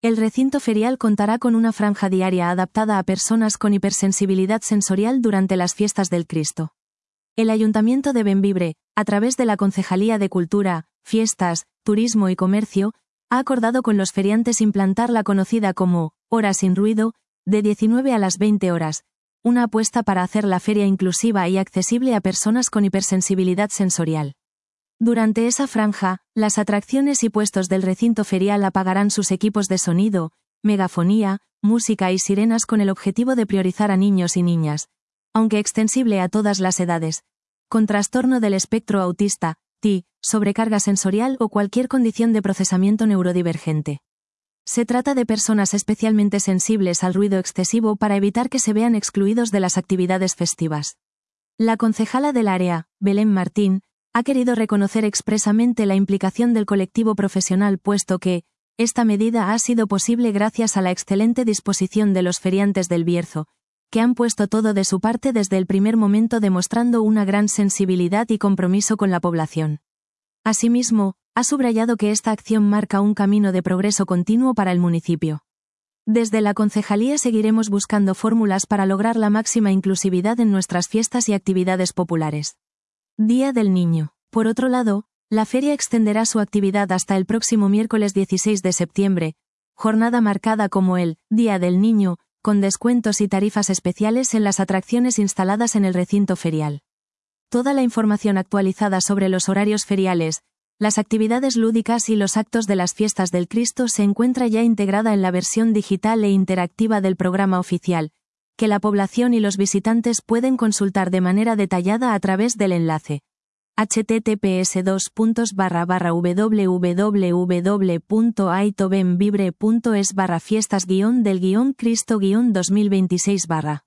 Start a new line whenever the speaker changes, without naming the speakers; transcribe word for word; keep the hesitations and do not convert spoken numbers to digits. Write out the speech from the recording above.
El recinto ferial contará con una franja diaria adaptada a personas con hipersensibilidad sensorial durante las fiestas del Cristo. El Ayuntamiento de Bembibre, a través de la Concejalía de Cultura, Fiestas, Turismo y Comercio, ha acordado con los feriantes implantar la conocida como hora sin ruido, de diecinueve a las veinte horas, una apuesta para hacer la feria inclusiva y accesible a personas con hipersensibilidad sensorial. Durante esa franja, las atracciones y puestos del recinto ferial apagarán sus equipos de sonido, megafonía, música y sirenas con el objetivo de priorizar a niños y niñas, aunque extensible a todas las edades, con trastorno del espectro autista, T I, sobrecarga sensorial o cualquier condición de procesamiento neurodivergente. Se trata de personas especialmente sensibles al ruido excesivo para evitar que se vean excluidos de las actividades festivas. La concejala del área, Belén Martín, ha querido reconocer expresamente la implicación del colectivo profesional puesto que, esta medida ha sido posible gracias a la excelente disposición de los feriantes del Bierzo, que han puesto todo de su parte desde el primer momento demostrando una gran sensibilidad y compromiso con la población. Asimismo, ha subrayado que esta acción marca un camino de progreso continuo para el municipio. Desde la concejalía seguiremos buscando fórmulas para lograr la máxima inclusividad en nuestras fiestas y actividades populares. Día del Niño. Por otro lado, la feria extenderá su actividad hasta el próximo miércoles dieciséis de septiembre, jornada marcada como el Día del Niño, con descuentos y tarifas especiales en las atracciones instaladas en el recinto ferial. Toda la información actualizada sobre los horarios feriales, las actividades lúdicas y los actos de las fiestas del Cristo se encuentra ya integrada en la versión digital e interactiva del programa oficial, que la población y los visitantes pueden consultar de manera detallada a través del enlace https dos puntos barra barra www punto aitobembibre punto es barra fiestas guión del guión Cristo guión dos mil veintiséis barra